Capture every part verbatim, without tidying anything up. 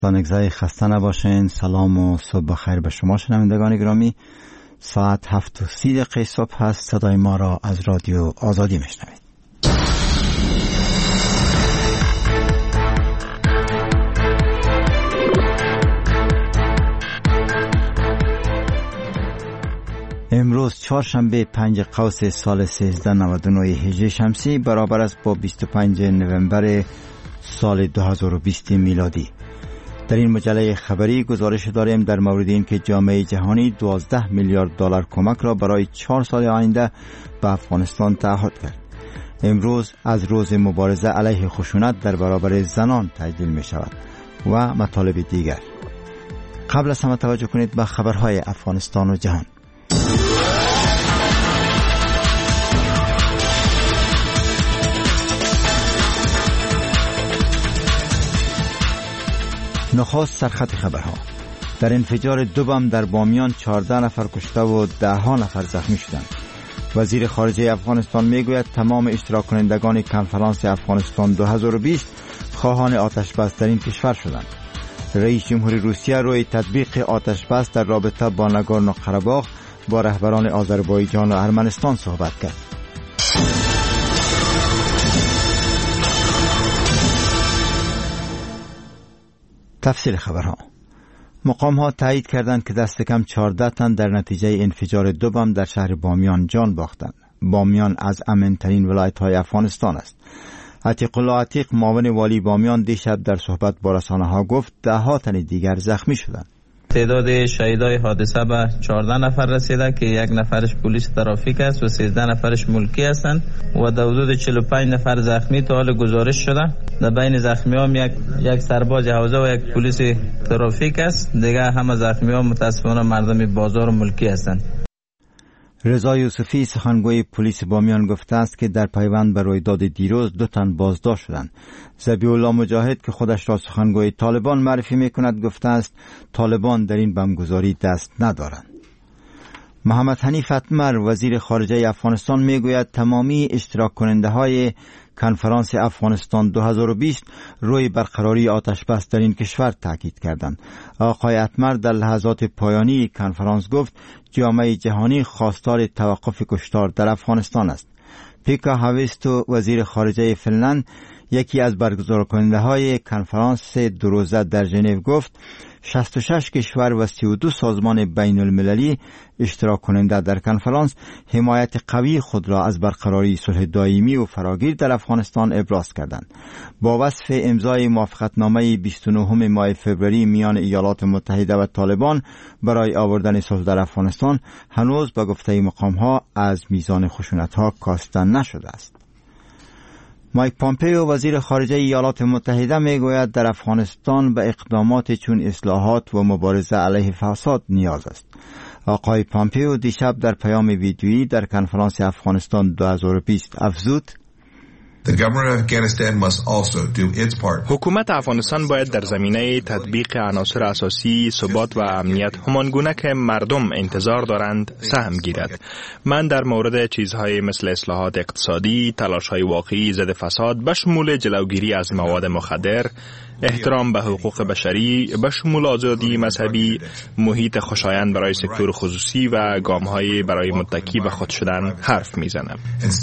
دانگزای خسته نباشین. سلام و صبح بخیر به شما شنوندگان گرامی. ساعت هفت و سی دقیقه صبح هست. صدای ما را از رادیو آزادی میشنوید. امروز چهارشنبه پنج قوس سال سیزده نود و نه هجری شمسی برابر است با بیست و پنج نوامبر سال دو هزار و بیست میلادی. در این مجله خبری گزارش داریم در مورد این که جامعه جهانی دوازده میلیارد دلار کمک را برای چهار سال آینده به افغانستان تعهد کرد. امروز از روز مبارزه علیه خشونت در برابر زنان تجلیل می شود و مطالب دیگر. قبل از همه توجه کنید به خبرهای افغانستان و جهان. نخست سرخط خبرها. در انفجار دو بم در بامیان چهارده نفر کشته و ده ها نفر زخمی شدند. وزیر خارجه افغانستان میگوید تمام اشتراک کنندگان کنفرانس افغانستان دو هزار و بیست خواهان آتش بس در این کشور شدند. رئیس جمهوری روسیه روی تطبیق آتش بس در رابطه با ناگورنو قره‌باغ با رهبران آذربایجان و ارمنستان صحبت کرد. تفصیل خبرها. مقام ها تایید کردند که دست کم چهارده تن در نتیجه انفجار دو بم در شهر بامیان جان باختند. بامیان از امن ترین ولایت های افغانستان است. عتیق الله عتیق معاون والی بامیان دیشب در صحبت با رسانه ها گفت ده ها تن دیگر زخمی شدند. تعداد شهیدای حادثه به چهارده نفر رسیده که یک نفرش پلیس ترافیک است و سیزده نفرش ملکی هستند و در حدود چهل و پنج نفر زخمی تا حال گزارش شده. در بین زخمی ها یک یک سرباز حوزه و یک پلیس ترافیک است. دیگه همه زخمی ها متاسفانه مردم بازار و ملکی هستند. رضا یوسفی سخنگوی پلیس بامیان گفته است که در پیوند به رویداد دیروز دو تن بازداشت شدند. ذبیح الله مجاهد که خودش را سخنگوی طالبان معرفی میکند گفته است طالبان در این بمبگذاری دست ندارند. محمد حنیف اتمر وزیر خارجه افغانستان میگوید تمامی اشتراک کننده های کنفرانس افغانستان دو هزار و بیست روی برقراری آتش بس در این کشور تاکید کردند. آقای اتمر در لحظات پایانی کنفرانس گفت جامعه جهانی خواستار توقف کشتار در افغانستان است. پیکا هاویستو وزیر خارجه فنلند یکی از برگزار کننده های کنفرانس دو روزه در ژنو گفت شصت و شش کشور و سی و دو سازمان بین المللی اشتراک کننده در کنفرانس حمایت قوی خود را از برقراری صلح دائمی و فراگیر در افغانستان ابراز کردند. با وصف امضای موافقتنامه بیست و نهم ماه فوریه میان ایالات متحده و طالبان برای آوردن صلح در افغانستان هنوز به گفته مقام ها از میزان خشونت ها کاسته نشده است. مایک پامپیو وزیر خارجه ایالات متحده میگوید در افغانستان به اقدامات چون اصلاحات و مبارزه علیه فساد نیاز است. آقای پامپیو دیشب در پیام ویدیویی در کنفرانس افغانستان دو هزار و بیست افزود حکومت افغانستان باید در زمینه تطبیق عناصر اساسی ثبات و امنیت همانگونه که مردم انتظار دارند سهم گیرد. من در مورد چیزهای مثل اصلاحات اقتصادی، تلاش‌های واقعی ضد فساد به شمول جلوگیری از مواد مخدر، احترام به حقوق بشری به شمول آزادی مذهبی، محیط خوشایند برای سکتور خصوصی و گام‌های برای متکی به خود شدن حرف می‌زنم.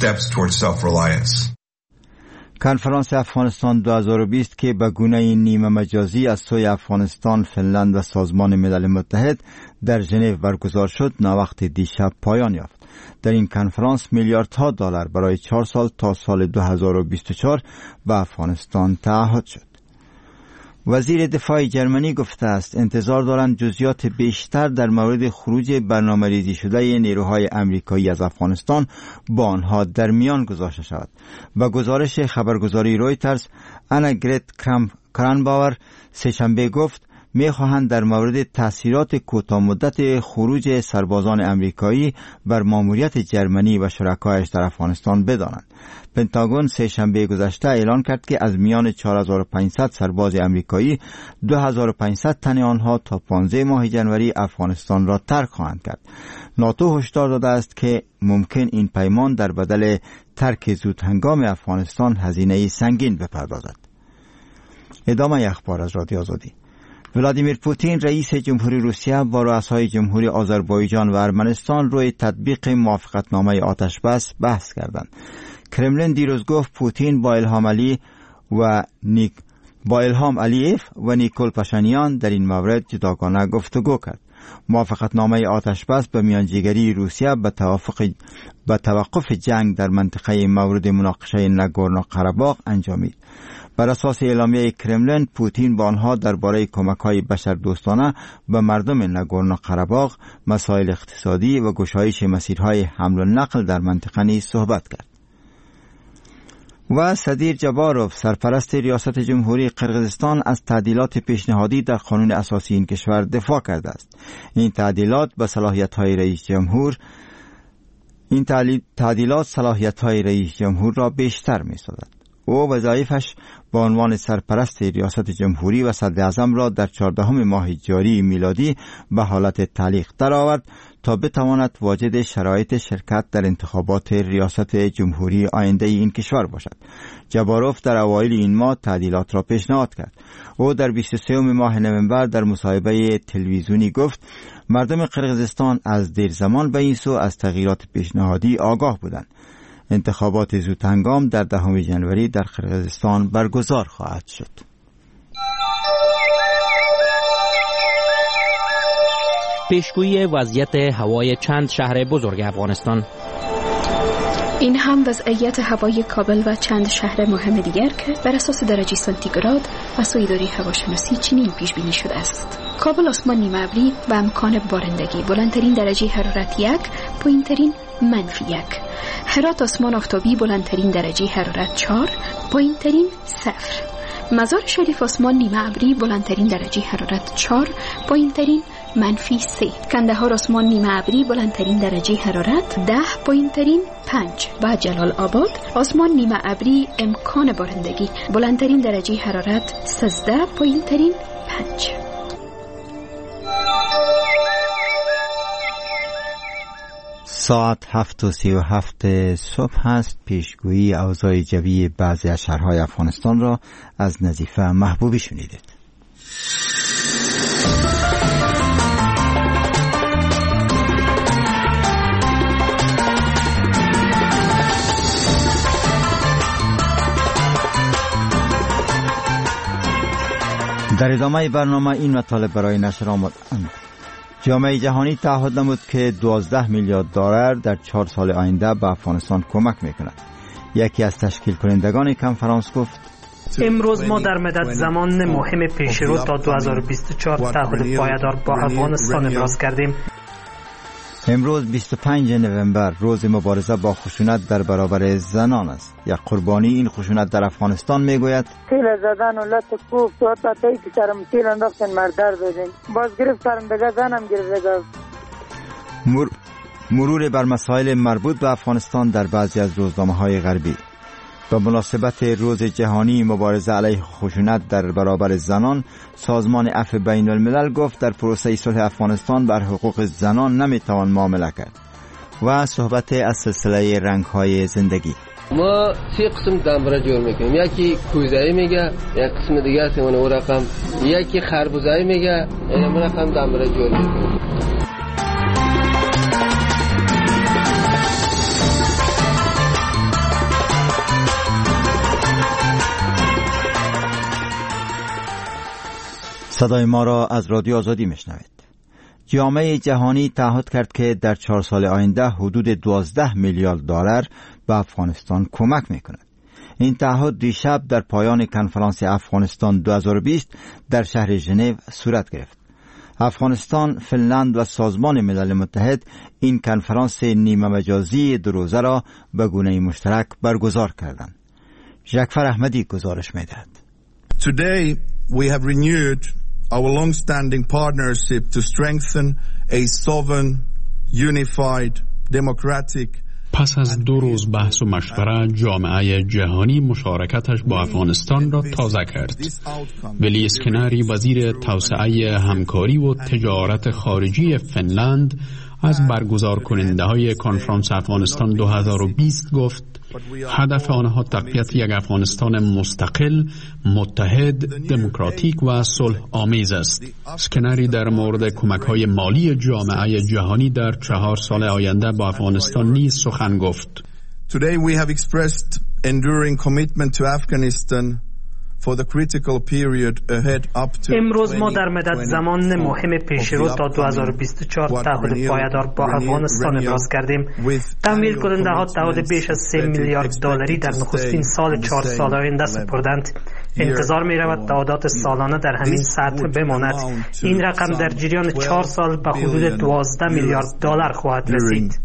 کنفرانس افغانستان دو هزار و بیست که به گونه نیمه مجازی از سوی افغانستان، فنلند و سازمان ملل متحد در ژنو برگزار شد ناوقت دیشب پایان یافت. در این کنفرانس میلیاردها دلار برای چهار سال تا سال دو هزار و بیست و چهار به افغانستان تعهد شد. وزیر دفاع جرمنی گفته است انتظار دارند جزئیات بیشتر در مورد خروج برنامه‌ریزی شده نیروهای آمریکایی از افغانستان با آنها در میان گذاشته شود. با گزارش خبرگزاری رویترز، انا گرت کرانباور سه‌شنبه گفت می‌خواهند در مورد تأثیرات کوتاه مدت خروج سربازان آمریکایی بر ماموریت جرمنی و شرکایش در افغانستان بدانند. پنتاگون سه شنبه گذشته اعلان کرد که از میان چهار هزار و پانصد سرباز آمریکایی دو هزار و پانصد تن آنها تا پانزده ماه ژانویه افغانستان را ترک خواهند کرد. ناتو هشدار داده است که ممکن این پیمان در بدل ترک زود هنگام افغانستان هزینه سنگین بپردازد. ادامه اخبار از رادیو آزادی. ولادیمیر پوتین رئیس جمهوری روسیه با رؤسای جمهوری آذربایجان و ارمنستان روی تطبیق موافقتنامه آتش بس بحث کردند. کرملین دیروز گفت پوتین با الهام علی و نیک با الهام علیف و نیکول پاشینیان در این مورد جداگانه گفتگو کرد. موافقتنامه آتش بس به میانجیگری روسیه به توافق به توقف جنگ در منطقه مورد مناقشه ناگورنو قره‌باغ انجامید. بر اساس اعلامیه کرملین، پوتین با آنها درباره کمک‌های بشردوستانه به مردم ناگورنو قره‌باغ، مسائل اقتصادی و گشایش مسیرهای حمل و نقل در منطقه نیز صحبت کرد. و سدیر جباروف، سرپرست ریاست جمهوری قرقیزستان، از تعدیلات پیشنهادی در قانون اساسی این کشور دفاع کرده است. این تعدیلات به صلاحیت‌های رئیس جمهور این تعدیلات صلاحیت‌های رئیس جمهور را بیشتر می‌سازد. او وظایفش به عنوان سرپرست ریاست جمهوری و صدر اعظم را در چهاردهم ماه جاری میلادی به حالت تعلیق درآورد تا بتواند واجد شرایط شرکت در انتخابات ریاست جمهوری آینده این کشور باشد. جباروف در اوایل این ماه تعدیلات را پیشنهاد کرد. او در بیست و سوم ماه نوامبر در مصاحبه تلویزیونی گفت مردم قرقیزستان از دیر زمان به این سو از تغییرات پیشنهادی آگاه بودند. انتخابات زودهنگام در دهم ژانویه در قرقیزستان برگزار خواهد شد. پیشگویی وضعیت هوای چند شهر بزرگ افغانستان. این هم وضعیت هوای کابل و چند شهر مهم دیگر که بر اساس درجه سانتیگراد از اداره هواشناسی چنین پیش بینی شده است. کابل آسمان نیمه ابری و امکان بارندگی، بلندترین درجه حرارت یک، پایینترین منفی یک. هرات آسمان آفتابی، بلندترین درجه حرارت چهار، پایینترین صفر. مزار شریف آسمان نیمه ابری، بلندترین درجه حرارت چهار، پایینترین منفی سه. کندهار آسمان نیمه ابری، بلندترین درجه حرارت ده، پایینترین پنج. و جلال آباد آسمان نیمه ابری، امکان بارندگی، بلندترین درجه حرارت سیزده، پایینترین پنج. ساعت هفت و سی و هفت صبح هست. پیشگویی اوضاع جوی بعضی از شهرهای افغانستان را از نظیفه محبوبی شنیدید. در ادامه برنامه این مطالب برای نشر آمدند. جامعه جهانی تعهد نمود که دوازده میلیارد دلار در چهار سال آینده به افغانستان کمک میکند. یکی از تشکیل کنندگان کنفرانس گفت امروز ما در مدت زمان مهم پیشرو تا دو هزار و بیست و چهار تعهد پایدار با افغانستان ابراز کردیم. امروز بیست و پنجم نوامبر روز مبارزه با خشونت در برابر زنان است. یک قربانی این خشونت در افغانستان میگوید تیل زدن و لط کوف تو تا تایی که سرم تیل انداختن مردر دادن باز گرفت سرم دگه زنم گرفت. مر... مرور بر مسائل مربوط به افغانستان در بعضی از روزنامه‌های غربی. به مناسبت روز جهانی مبارزه علیه خشونت در برابر زنان، سازمان عفو بین الملل گفت در پروسه صلح افغانستان بر حقوق زنان نمیتوان معامله کرد. و صحبت از سلسله رنگ‌های زندگی. ما سه قسم دنبره جور میکنیم. یکی کوزایی میگه، یک قسم دیگه است اون او رقم، یکی خربوزایی میگه، اون رقم دنبره جور میکنیم. صدای ما را از رادیو آزادی میشنوید. جامعه جهانی تعهد کرد که در چهار سال آینده حدود دوازده میلیارد دلار به افغانستان کمک میکند. این تعهد دیشب در پایان کنفرانس افغانستان دو هزار و بیست در شهر ژنو صورت گرفت. افغانستان، فنلند و سازمان ملل متحد این کنفرانس نیمه مجازی دو روزه را به گونه مشترک برگزار کردند. ژکفر احمدی گزارش میدهد. Today we have renewed our long-standing partnership to strengthen a sovereign, unified, democratic. پس از دو روز بحث و مشوره، جامعه جهانی مشارکتش با افغانستان را تازه کرد. ولی اسکنری، وزیر توسعه همکاری و تجارت خارجی فنلند، از برگزار کننده های کنفرانس افغانستان دو هزار و بیست گفت هدف آنها تقویت یک افغانستان مستقل، متحد، دموکراتیک و صلح آمیز است. اسکنری در مورد کمک‌های مالی جامعه جهانی در چهار سال آینده با افغانستان نیز سخن گفت. Today we have expressed enduring commitment to Afghanistan for the critical period ahead up to امروز ما در مدت زمان مهم پیشرو تا دو هزار و بیست و چهار تعهد پایدار با افغانستان ابراز کردیم. تمویل کننده ها تعهد بیش از سه میلیارد دلاری در نخستین سال چهار سال آینده سپردند. انتظار می رود تعهدات سالانه در همین سطح بماند. این رقم در جریان چهار سال به حدود دوازده میلیارد دلار خواهد رسید.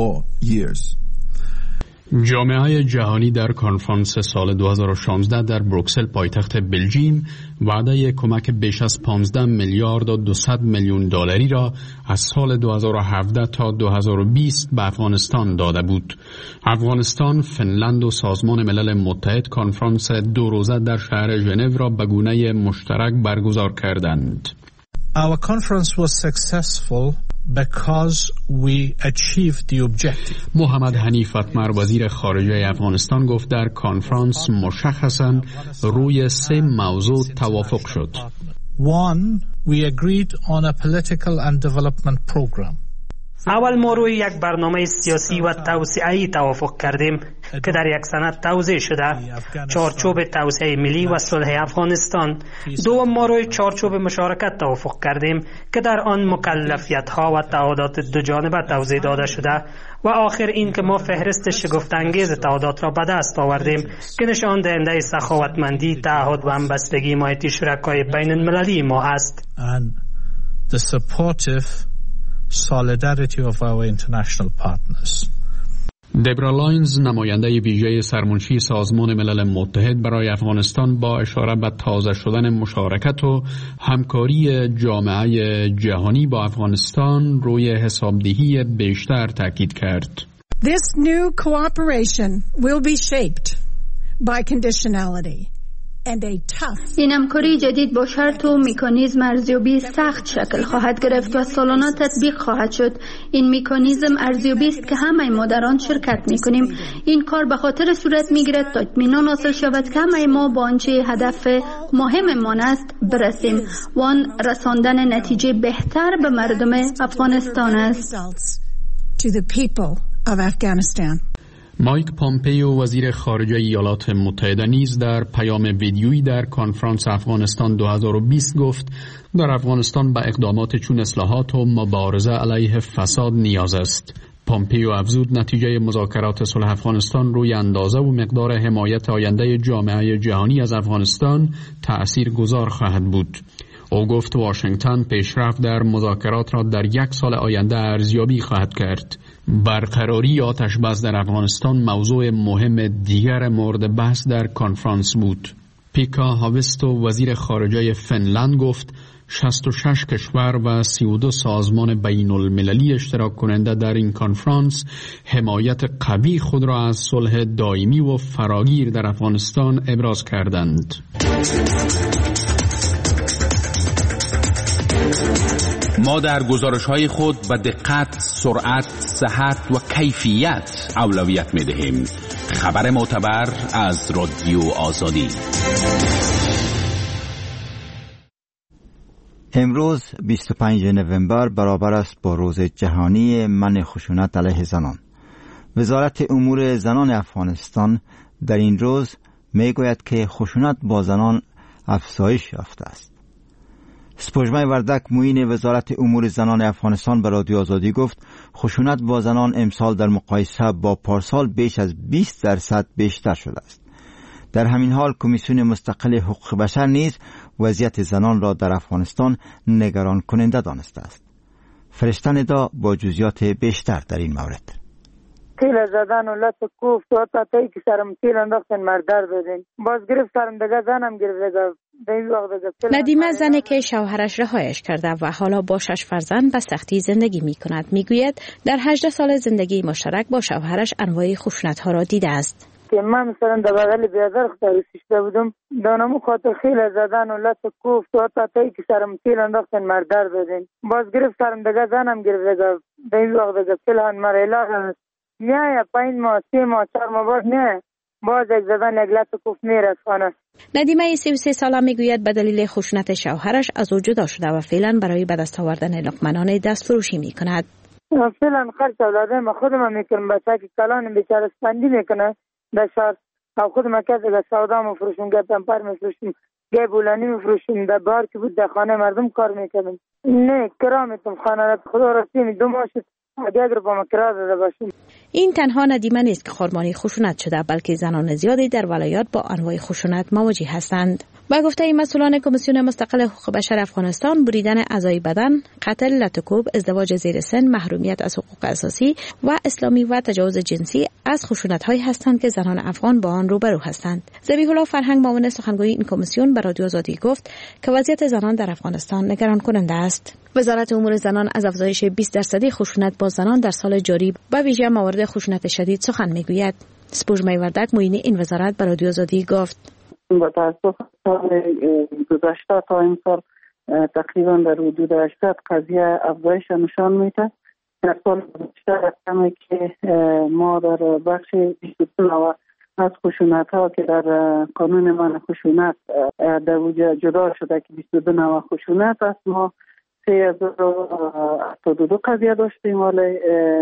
جامعه جهانی در کنفرانس سال دو هزار و شانزده در بروکسل پایتخت بلژیم وعده کمک بیش از پانزده میلیارد و دویست میلیون دلاری را از سال دو هزار و هفده تا دو هزار و بیست به افغانستان داده بود. افغانستان، فنلند و سازمان ملل متحد کنفرانس دو روزه در شهر ژنو را به گونه مشترک برگزار کردند. Our conference was successful because we achieved the objective. محمد حنیف اتمر وزیر خارجه افغانستان گفت در کنفرانس مشخصاً روی سه موضوع توافق شد. One, we agreed on a political and development program. اول ما روی یک برنامه سیاسی و توسعه‌ای توافق کردیم که در یک سند توضیح شده، چارچوب توسعه ملی و صلح افغانستان. دوم ما روی چارچوب مشارکت توافق کردیم که در آن مکلفیت‌ها و تعهدات دو جانبه توضیح داده شده و آخر این که ما فهرست شگفت‌انگیز تعهدات را به دست آوردیم که نشان دهنده سخاوتمندی، تعهد و همبستگی حمایتی شرکای بین المللی ما است. And the supportive solidarity of our international partners. دبرا لاینز نماینده ویژه سرمنشی سازمان ملل متحد برای افغانستان با اشاره به تازه شدن مشارکت و همکاری جامعه جهانی با افغانستان روی حسابدهی بیشتر تاکید کرد. This new cooperation will be shaped by conditionality. این همکاری جدید با شرط و مکانیزم ارزیابی سخت شکل خواهد گرفت و سالانه تطبیق خواهد شد. این مکانیزم ارزیابی است که همه ما در آن شرکت میکنیم. این کار به خاطر صورت میگیرد تا اطمینان حاصل شود که همه ما با آنچه هدف مهممان است برسیم و آن رساندن نتیجه بهتر به مردم افغانستان است. مایک پامپیو وزیر خارجه ایالات متحده نیز در پیام ویدیویی در کنفرانس افغانستان دو هزار و بیست گفت در افغانستان به اقدامات چون اصلاحات و مبارزه علیه فساد نیاز است. پامپیو افزود نتیجه مذاکرات صلح افغانستان روی اندازه و مقدار حمایت آینده جامعه جهانی از افغانستان تأثیر گذار خواهد بود. او گفت واشنگتن پیشرفت در مذاکرات را در یک سال آینده ارزیابی خواهد کرد. برقراری آتش بس در افغانستان موضوع مهم دیگر مورد بحث در کنفرانس بود. پیکا هاوستو وزیر خارجه فنلند گفت شصت و شش کشور و سی و دو سازمان بین المللی اشتراک کننده در این کنفرانس حمایت قوی خود را از صلح دائمی و فراگیر در افغانستان ابراز کردند. ما در گزارش‌های خود به دقت، سرعت، صحت و کیفیت اولویت می‌دهیم. خبر معتبر از رادیو آزادی. امروز بیست و پنجم نوامبر برابر است با روز جهانی منع خشونت علیه زنان. وزارت امور زنان افغانستان در این روز میگوید که خشونت با زنان افزایش یافته است. سپوږمۍ وردک معین وزارت امور زنان افغانستان به رادیو آزادی گفت خشونت با زنان امسال در مقایسه با پارسال بیش از بیست درصد بیشتر شده است. در همین حال کمیسیون مستقل حقوق بشر نیز وضعیت زنان را در افغانستان نگران کننده دانسته است. فرشته ندا با جزئیات بیشتر در این مورد. تیل زدن و لط کوفت و تا تایی که سرم تیل انداختن مردر بدین باز گرفت سرم دیگه زنم گرفت دیگه. ندیمه زنی که شوهرش رهایش کرده و حالا با شش فرزند به سختی زندگی می کند می گوید در هجده سال زندگی مشترک با شوهرش انواع خشونت ها را دیده است. که من مثلا در بغل بیادر خطر سیشته بودم دانمو خاطر خیلی زدن و لط کوفت و تا تایی که سرم تیل انداختن مردر دادن باز گرفت سرم دیگه زنم گرفت دیگه به این وقت دیگه فلان مرا علاج نه یا پنج ماه سه ماه چهار ماه باز نه باز یک زدن یک لط کوفت میرسانه. ندیمه سی و سه ساله میگوید به دلیل خشونت شوهرش از او جدا شده و فعلا برای به دست آوردن لقمه‌نان دست فروشی میکند. فعلا خرج اولاده ما خودم میکنم بچه که کلان بیچاره سپندی میکنه در شهر او خودم که دیگه سودا مفروشم گه پمپر مفروشم گه بولانی مفروشم در بار که بود در خانه مردم کار میکنم نه کرا میتونم خانه را خدا راستی دو ماه شد اگر با ما کرا داده باشیم. این تنها ندیمه نیست که خرمانی خشونت شده بلکه زنان زیادی در ولایات با انواع خشونت مواجه هستند. با گفته مسئولان کمیسیون مستقل حقوق بشر افغانستان بریدن اعضای بدن، قتل، لطکوب، ازدواج زیر سن، محرومیت از حقوق اساسی و اسلامی و تجاوز جنسی از خشونت‌هایی هستند که زنان افغان با آن روبرو هستند. ذبیح الله فرهنگ معاون سخنگوی این کمیسیون به رادیو آزادی گفت که وضعیت زنان در افغانستان نگران کننده است. وزارت امور زنان از افزایش بیست درصدی خشونت با زنان در سال جاری به ویژه موارد خشونت شدید سخن میگوید. سپوږمۍ وردک معین این وزارت به رادیو آزادی گفت با تاسف سال گذشته تا این سال تقریبا در حدود هشتصد قضیه افزایش نشان میده. در سال گذشته رقمی که ما در بخش بیست و دو از خشونت ها که در قانون من خشونت در وجود جدا شده که بیست و دو نوع خشونت است ما سه هزار و هفتاد و دو قضیه داشتیم ولی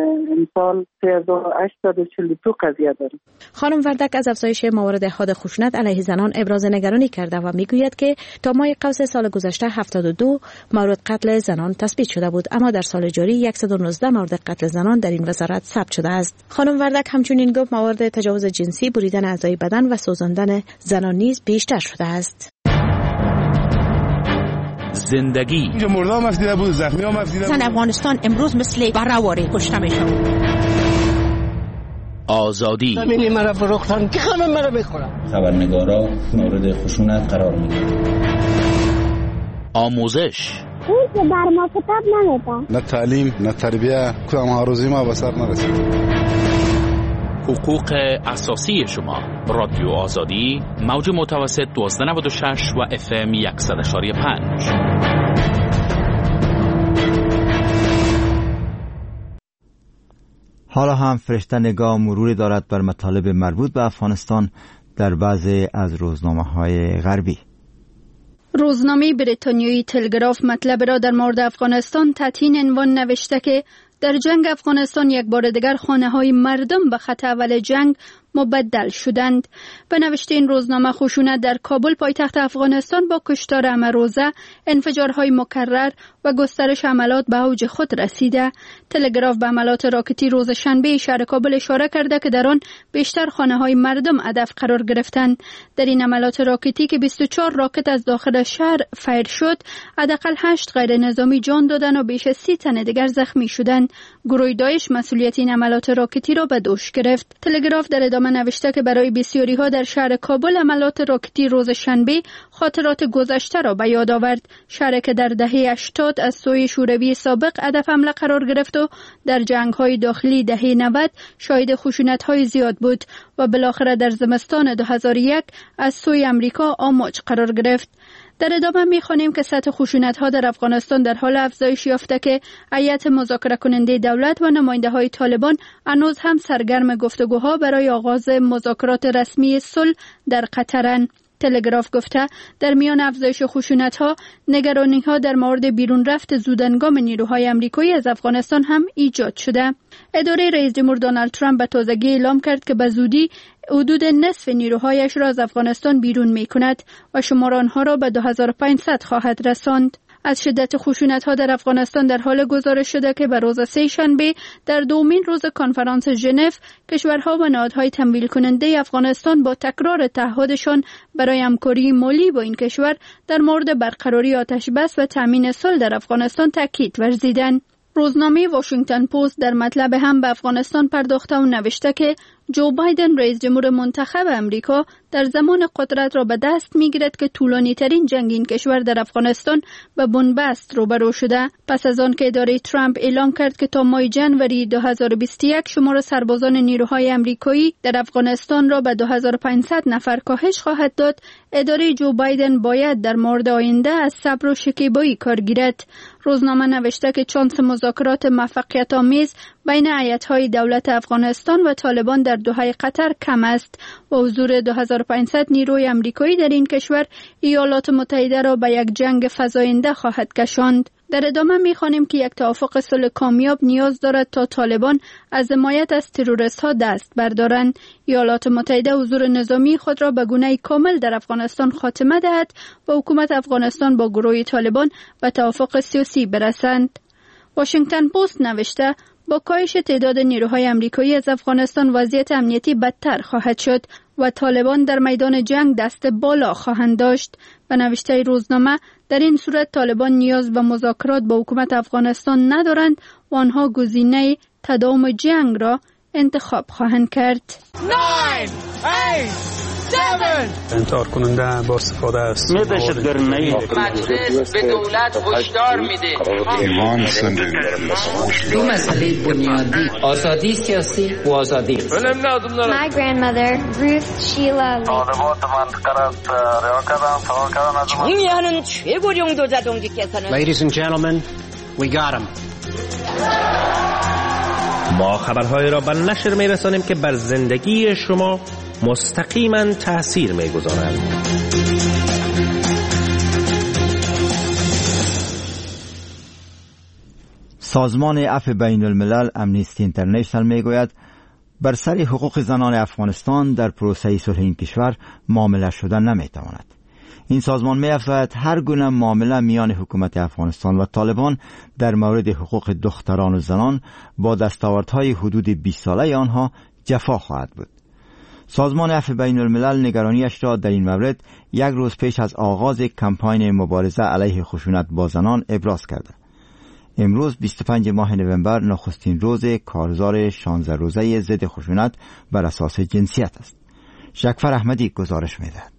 امسال سه هزار و هشتصد و چهل و دو قضیه داریم. خانم وردک از افزایش موارد حاد خشونت علیه زنان ابراز نگرانی کرده و میگوید که تا ماه قوس سال گذشته هفتاد و دو مورد قتل زنان تثبیت شده بود اما در سال جاری صد و نوزده مورد قتل زنان در این وزارت ثبت شده است. خانم وردک همچنین گفت موارد تجاوز جنسی، بریدن اعضای بدن و سوزاندن زنان نیز بیشتر شده است. زندگی مردم مفیده بود، زخمی ها مفیده بود. زن افغانستان امروز مثل برهواری کشته میشن. آزادی زمینی مرا فروختن که همه مرا میخورن. خبرنگارا مورد خشونت قرار میگیرن. آموزش اون که بر ما کتاب نمیدن. نه تعلیم نه تربیه کدام هاروزی ما به سر نرسید. حقوق اساسی شما. رادیو آزادی موج متوسط دوازده نود و شش و اف ام صد و پنج. حالا هم فرشته نگاه مروری دارد بر مطالب مربوط به افغانستان در بعضی از روزنامه‌های غربی. روزنامه بریتانیایی تلگراف مطلب را در مورد افغانستان تحت این عنوان نوشته که در جنگ افغانستان یک بار دیگر خانه‌های مردم به خط اول جنگ مبدل شدند. به نوشته این روزنامه خشونت در کابل پایتخت افغانستان با کشتار امروزه، انفجارهای مکرر و گسترش حملات به اوج خود رسیده. تلگراف به حملات راکتی روز شنبه شهر کابل اشاره کرده که در آن بیشتر خانه‌های مردم هدف قرار گرفتند. در این حملات راکتی که بیست و چهار راکت از داخل شهر فایر شد، حداقل هشت غیر نظامی جان دادند و بیش از سی تن دیگر زخمی شدند. گروه داعش مسئولیت این حملات راکتی را به دوش گرفت. تلگراف در ادامه نوشته که برای بسیاری ها در شهر کابل حملات راکتی روز شنبه خاطرات گذشته را به یاد آورد. شهر که در دهه هشتاد از سوی شوروی سابق هدف حمله قرار گرفت و در جنگ‌های داخلی دهه نود شاهد خشونت‌های زیاد بود و بالاخره در زمستان دو هزار و یک از سوی امریکا آماج قرار گرفت. در ادامه می‌خوانیم که سطح خشونت‌ها در افغانستان در حال افزایش یافته که هیئت مذاکره کننده دولت و نماینده‌های طالبان هنوز هم سرگرم گفتگوها برای آغاز مذاکرات رسمی صلح در قطرند. تلگراف گفته در میان افزایش خشونت‌ها نگرانی‌ها در مورد بیرون رفت زودهنگام نیروهای آمریکایی از افغانستان هم ایجاد شده. اداره رئیس جمهور دونالد ترامپ به تازگی اعلام کرد که به زودی حدود نصف نیروهایش را از افغانستان بیرون می‌کند و شمار آنها را به دو هزار و پانصد خواهد رساند. از شدت خشونت‌ها در افغانستان در حال گزارش شده که به روز سه شنبه در دومین روز کنفرانس ژنو کشورها و نهادهای تمویل کننده افغانستان با تکرار تعهدشان برای همکاری مالی با این کشور در مورد برقراری آتش بس و تامین صلح در افغانستان تاکید ورزیدند. روزنامه واشنگتن پست در مطلب هم به افغانستان پرداخته و نوشته که جو بایدن رئیس جمهور منتخب امریکا در زمان قدرت را به دست می‌گیرد که طولانی ترین جنگ این کشور در افغانستان به بنبست روبرو شده. پس از آن که اداره ترامپ اعلام کرد که تا ماه ژانویه دو هزار و بیست و یک شمار سربازان نیروهای امریکایی در افغانستان را به دو هزار و پانصد نفر کاهش خواهد داد، اداره جو بایدن باید در مورد آینده از صبر و شکیبایی کار گیرد. روزنامه نوشته که شانس مذاکرات موفقیت آمیز بین ایالت‌های دولت افغانستان و طالبان در دوحه قطر کم است و حضور دو هزار و پانصد نیروی امریکایی در این کشور ایالات متحده را به یک جنگ فزاینده خواهد کشاند. در ادامه می‌خوانیم که یک توافق صلح کامیاب نیاز دارد تا طالبان از حمایت از تروریست‌ها دست بردارند. ایالات متحده حضور نظامی خود را به گونه کامل در افغانستان خاتمه دهد و حکومت افغانستان با گروه طالبان به توافق سیاسی برسند. واشنگتن پست نوشته با کاهش تعداد نیروهای امریکایی از افغانستان وضعیت امنیتی بدتر خواهد شد و طالبان در میدان جنگ دست بالا خواهند داشت. به نوشته روزنامه در این صورت طالبان نیاز به مذاکرات با حکومت افغانستان ندارند و آنها گزینه تداوم جنگ را انتخاب خواهند کرد. انتحار کننده با استفاده است. مجلس به دولت هشدار میده. ایمان سنده. دو مسئله بنیادی، آزادی سیاسی و آزادی. My grandmother, Ruth Sheila Lee. 정의하는 최고령도 자동직께서는 Ladies and gentlemen, we got him. ما خبرهای را به نشر می‌رسانیم که بر زندگی شما مستقیما تأثیر می‌گذارند. سازمان عفو بین الملل امنیستی اینترنشنال میگوید بر سر حقوق زنان افغانستان در پروسه صلح این کشور معامله شدن نمیتواند. این سازمان می‌افزاید هر گونه معامله میان حکومت افغانستان و طالبان در مورد حقوق دختران و زنان با دستاوردهای حدود بیست ساله آنها جفا خواهد بود. سازمان عفو بین الملل نگرانیش را در این مورد یک روز پیش از آغاز کمپاین مبارزه علیه خشونت با زنان ابراز کرده. امروز بیست و پنجم ماه نوامبر نخستین روز کارزار شانزده روزه ضد خشونت بر اساس جنسیت است. شکفر احمدی گزارش می‌دهد.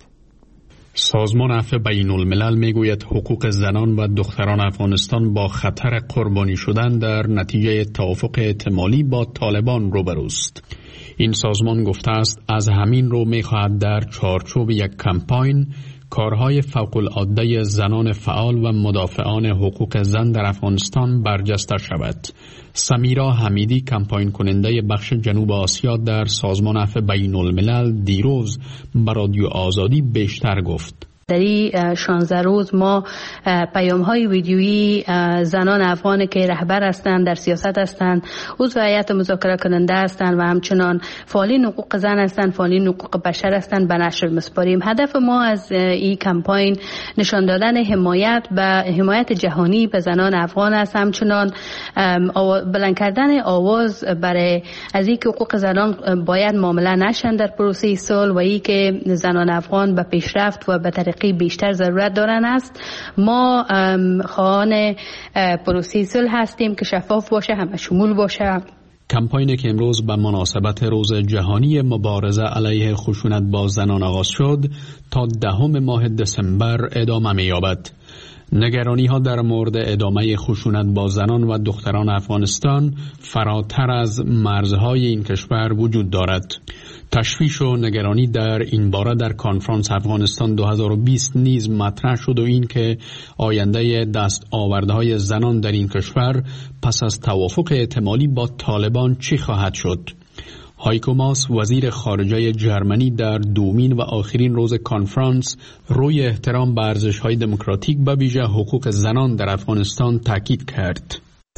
سازمان عفو بین الملل میگوید حقوق زنان و دختران افغانستان با خطر قربانی شدن در نتیجه توافق احتمالی با طالبان روبروست. این سازمان گفته است از همین رو میخواهد در چارچوب یک کمپاین کارهای فوق العاده زنان فعال و مدافعان حقوق زن در افغانستان برجسته شود. سمیرا حمیدی کمپاین کننده بخش جنوب آسیا در سازمان عفو بین الملل دیروز به رادیو آزادی بیشتر گفت. در این شانزده روز ما پیام های ویدیویی زنان افغان که رهبر هستند، در سیاست هستند، عضو هیئت مذاکره کننده هستند و همچنان فعالین حقوق زن هستند، فعالین حقوق بشر هستند به نشر می‌سپاریم. هدف ما از این کمپاین نشان دادن حمایت به حمایت جهانی به زنان افغان است، همچنان بلند کردن آواز برای از اینکه حقوق زنان باید معامله نشن در پروسه صلح و اینکه زنان افغان به پیشرفت و به طریق بیشتر ضرورت دارن است. ما خواهان پروسه صلح هستیم که شفاف باشه، همه شمول باشه. کمپاینی که امروز به مناسبت روز جهانی مبارزه علیه خشونت با زنان آغاز شد تا دهم ماه دسامبر ادامه می‌یابد. نگرانی ها در مورد ادامه خشونت با زنان و دختران افغانستان فراتر از مرزهای این کشور وجود دارد. تشویش و نگرانی در این باره در کنفرانس افغانستان دو هزار و بیست نیز مطرح شد و این که آینده دستاوردهای زنان در این کشور پس از توافق احتمالی با طالبان چی خواهد شد. هایکو ماس وزیر خارجه جرمنی در دومین و آخرین روز کنفرانس روی احترام به ارزش‌های دموکراتیک به ویژه حقوق زنان در افغانستان تاکید کرد.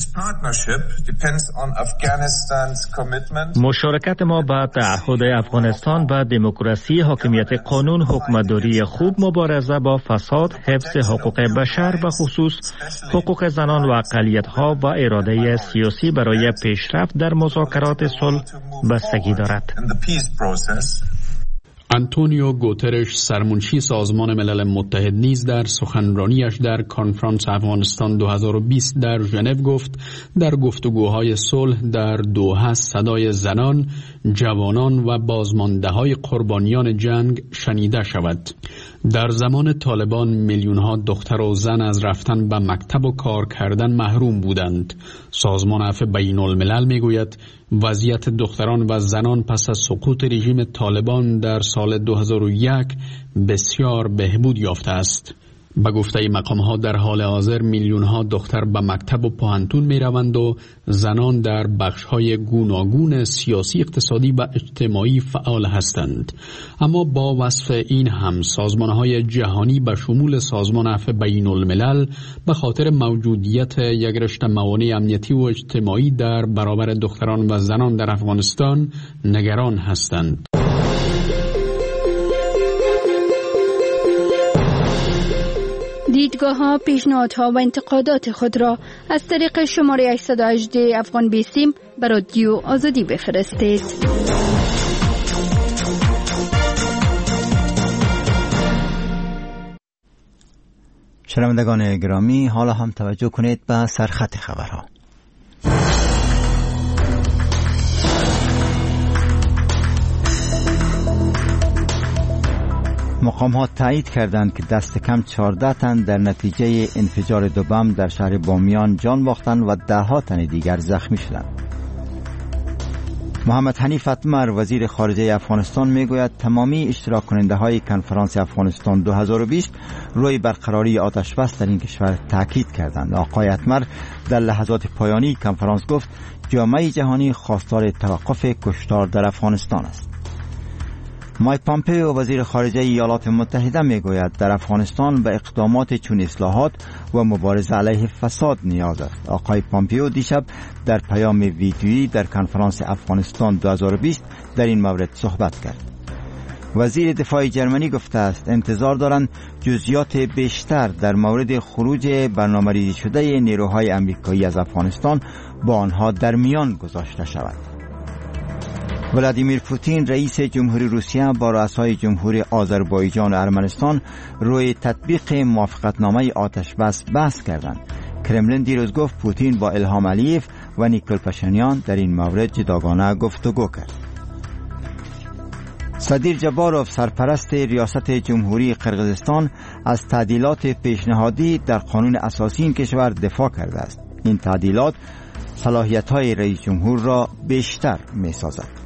مشارکت ما به تعهد افغانستان به دموکراسی، حاکمیت قانون، حکومتداری خوب، مبارزه با فساد، حفظ حقوق بشر و خصوص حقوق زنان و اقلیت‌ها و اراده سیاسی برای پیشرفت در مذاکرات صلح بستگی دارد. آنتونیو گوترش سرمنشی سازمان ملل متحد نیز در سخنرانیش در کنفرانس افغانستان دو هزار و بیست در ژنو گفت در گفتگوهای صلح در دوحه صدای زنان، جوانان و بازمانده‌های قربانیان جنگ شنیده شود. در زمان طالبان میلیون‌ها دختر و زن از رفتن به مکتب و کار کردن محروم بودند. سازمان عفو بین الملل میگوید وضعیت دختران و زنان پس از سقوط رژیم طالبان در سال دو هزار و یک بسیار بهبود یافته است. به گفته مقام‌ها در حال حاضر میلیون‌ها دختر به مکتب و پوهنتون می‌روند و زنان در بخش‌های گوناگون سیاسی، اقتصادی و اجتماعی فعال هستند. اما با وصف این هم سازمان‌های جهانی به شمول سازمان عفو بین الملل به خاطر موجودیت یک رشته موانع امنیتی و اجتماعی در برابر دختران و زنان در افغانستان نگران هستند. دیدگاه‌ها، پیشنهادها و انتقادات خود را از طریق شماره هشت یک هشت افغان بیسیم به رادیو آزادی بفرستید. شنوندگان گرامی، حالا هم توجه کنید به سرخط خبرها. مقام‌ها تایید کردند که دست کم چهارده تن در نتیجه انفجار دو بم در شهر بامیان جان باختند و ده ها تن دیگر زخمی شدند. محمد حنیف اتمر وزیر خارجه افغانستان میگوید تمامی اشتراک کننده های کنفرانس افغانستان دو هزار و بیست روی برقراری آتش بس در این کشور تاکید کردند. آقای اتمر در لحظات پایانی کنفرانس گفت جامعه جهانی خواستار توقف کشتار در افغانستان است. مایک پامپیو وزیر خارجه ایالات متحده میگوید در افغانستان به اقدامات چون اصلاحات و مبارزه علیه فساد نیاز است. آقای پامپیو دیشب در پیام ویدیویی در کنفرانس افغانستان دو هزار و بیست در این مورد صحبت کرد. وزیر دفاع جرمنی گفته است انتظار دارند جزئیات بیشتر در مورد خروج برنامه‌ریزی شده نیروهای آمریکایی از افغانستان با آنها در میان گذاشته شود. ولادیمیر پوتین رئیس جمهوری روسیه با رؤسای جمهوری آذربایجان و ارمنستان روی تطبیق موافقتنامه آتش بس بحث کردند. کرملین دیروز گفت پوتین با الهام علیف و نیکول پاشینیان در این مورد جداگانه گفتگو کرد. صدیر جباروف سرپرست ریاست جمهوری قرقیزستان از تعدیلات پیشنهادی در قانون اساسی این کشور دفاع کرده است. این تعدیلات صلاحیت‌های رئیس جمهور را بیشتر می‌سازد.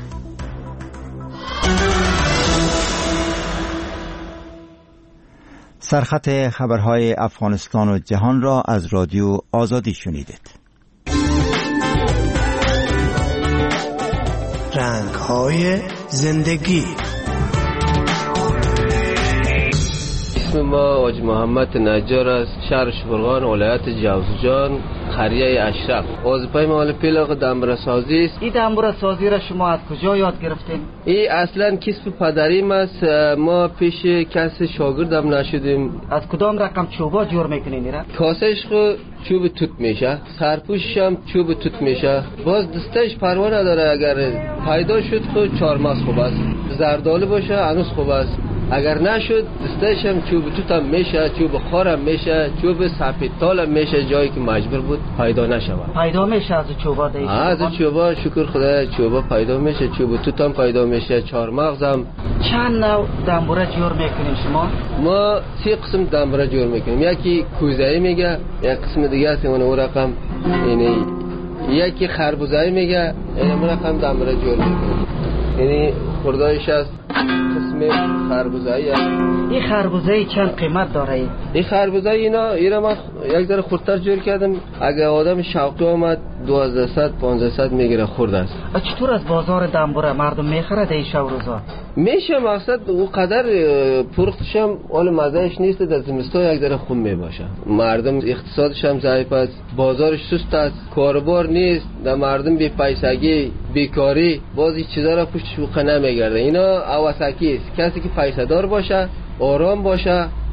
سرخط خبرهای افغانستان و جهان را از رادیو آزادی شنیدید. رنگ‌های زندگی. اسم ما حاج محمد نجار است، شهر شبرغان، ولایت جوزجان، قریه اشرف. وظیفه ما حال پلاغ دنبره سازی است. این دنبره سازی را شما از کجا یاد گرفتین؟ این اصلا کسب پدریم است. ما پیش کسی شاگردم نشدیم. از کدام رقم چوبا جور میکنین ایرا؟ کاسش خو چوب توت میشه، سرپوشش هم چوب توت میشه. باز دستش پروا نداره. اگر پیدا شد خو چهارمغز خوب است، زردالو باشه هنوز خوب است. اگر نشد دستش هم چوب توت هم میشه، چوب خار هم میشه، چوب سفیدتال هم میشه. جایی که مجبور بود پیدا نشود پیدا میشه از چوبا دیگه. از چوبا شکر خدا چوبا پیدا میشه، چوب توت هم پیدا میشه، چهارمغز هم. چند نوع دنبوره جور میکنین شما؟ ما سه قسم دنبوره جور میکنیم. یکی کوزه‌ای میگه، یک قسم دیگه است اون رقم یعنی یکی خربوزه‌ای میگه، این رقم دنبوره جور میکنیم. یعنی خردایش است قسم خربوزه‌ای است. این خربوزه چند قیمت داره؟ این خربوزه اینا اینا من یک ذره خردتر جور کردم. اگه آدم شوقی اومد دوازده صد پانزده صد میگیره خرد است. چطور از بازار دنبوره مردم میخره این شب روزا؟ میشه مقصد او قدر پختش هم حال مزهش نیست. در زمستان یک ذره خوب میباشه. مردم اقتصادش هم ضعیف است، بازارش سست است، کاربار نیست، در مردم بی پیسگی، بیکاری، باز این چیزا را پشت شوخه نمیگرده. اینا اواسکی است. کسی که پیسه دار باشه، آرام باشه،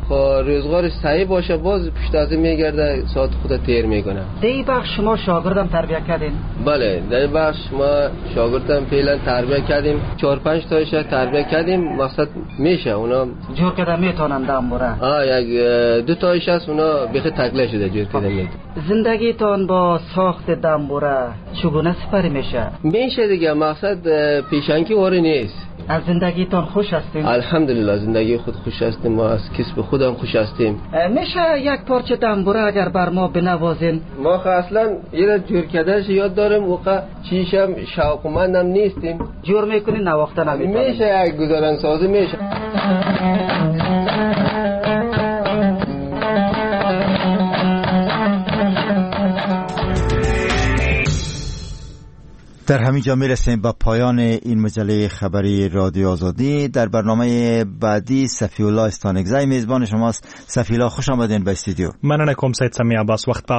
خب روزگار صحیح باشه باز پشت از این میگرده ساعت خود تیر میکنه. دی بخش شما شاگردم تربیت کردین؟ بله در بخش ما شاگردم فعلا تربیت کردیم، چهار پنج تایش تربیت کردیم. مقصد میشه اونا جور کده میتونن دنبوره؟ آه یک دو تایش هست اونا بخی تکله شده جور کده میتون. زندگیتان با ساخت دنبوره چگونه سپری میشه؟ میشه دیگه، مقصد پیشنگی واری نیست. از زندگیتان خوش هستیم؟ الحمدلله زندگی خود خوش هستیم، ما از کسب خودم خوش هستیم. میشه یک پارچه دنبوره اگر بر ما بنوازین؟ ما اصلا یه جور کدهش یاد داریم، وقت چیشم شوقمندم نیستیم. جور میکنی نواخته نمیتونیم؟ میشه یک گزارن سازی میشه. در همین جا میرسیم به پایان این مجله خبری رادیو آزادی. در برنامه بعدی صفی الله استانکزی میزبان شماست. صفی الله خوش آمدین به استودیو. مننه کوم سید سمی عباس. وقت